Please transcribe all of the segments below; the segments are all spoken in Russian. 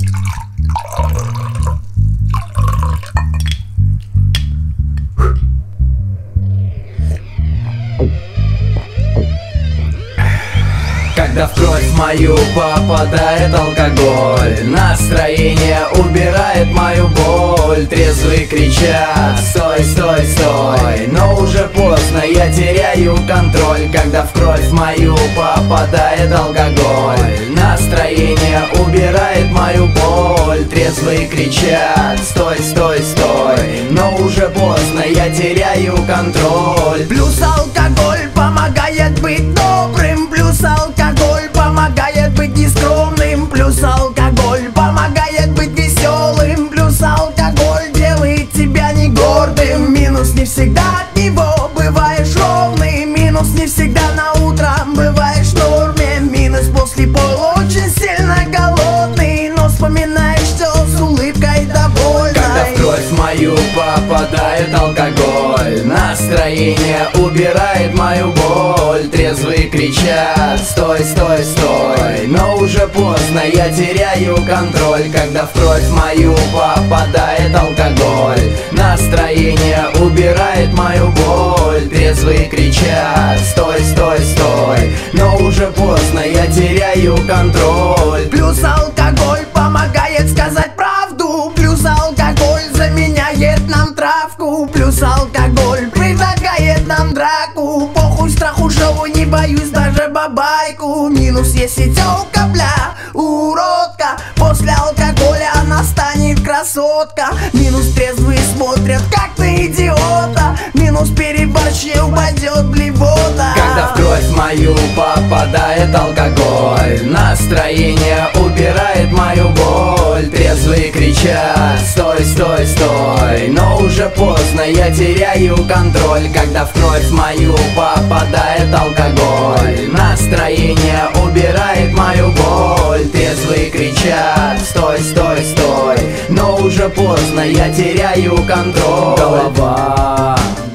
Когда в кровь мою попадает алкоголь, настроение убирает мою боль. Трезвые кричат: стой, стой, стой, но уже поздно, я теряю контроль. Когда в кровь мою попадает алкоголь, настроение убирает мою боль. Трезвые кричат: стой, стой, стой, но уже поздно, я теряю контроль. Плюс алкоголь помогает быть добрым, плюс алкоголь помогает быть нескромным, плюс алкоголь помогает быть веселым, плюс алкоголь делает тебя не гордым. Минус: не всегда от него бываешь ровным, минус: не всегда на утро бываешь в норме, минус: после пола очень сильно голодный, но вспоминаешь все с улыбкой довольной. Когда в кровь мою попадает алкоголь, настроение убирает мою боль. Трезвые кричат: стой, стой, стой, но уже поздно, я теряю контроль. Когда в кровь мою попадает алкоголь, настроение убирает мою боль. Трезвые кричат: стой, стой, стой, но уже поздно, я теряю контроль. Плюс алкоголь помогает сказать правду, плюс алкоголь заменяет нам травку, плюс алкоголь предлагает нам драку. Похуй страху, шоу, не боюсь даже бабайку. Минус: если тёлка, бля, уродка, после алкоголя она станет красотка. Минус: трезвые смотрят, как ты идиота, минус: переборщил, упадет блевота. Когда в кровь мою попадает алкоголь, настроение убирает мою боль. Трезвые кричат: стой, стой, стой, но уже поздно, я теряю контроль. Когда в кровь мою попадает алкоголь, настроение убирает мою боль. Трезвые кричат: стой, стой, стой, но уже поздно, я теряю контроль. Голова,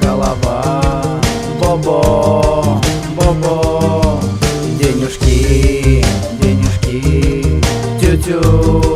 голова, бобо, бобо, денежки, денежки, тю-тю.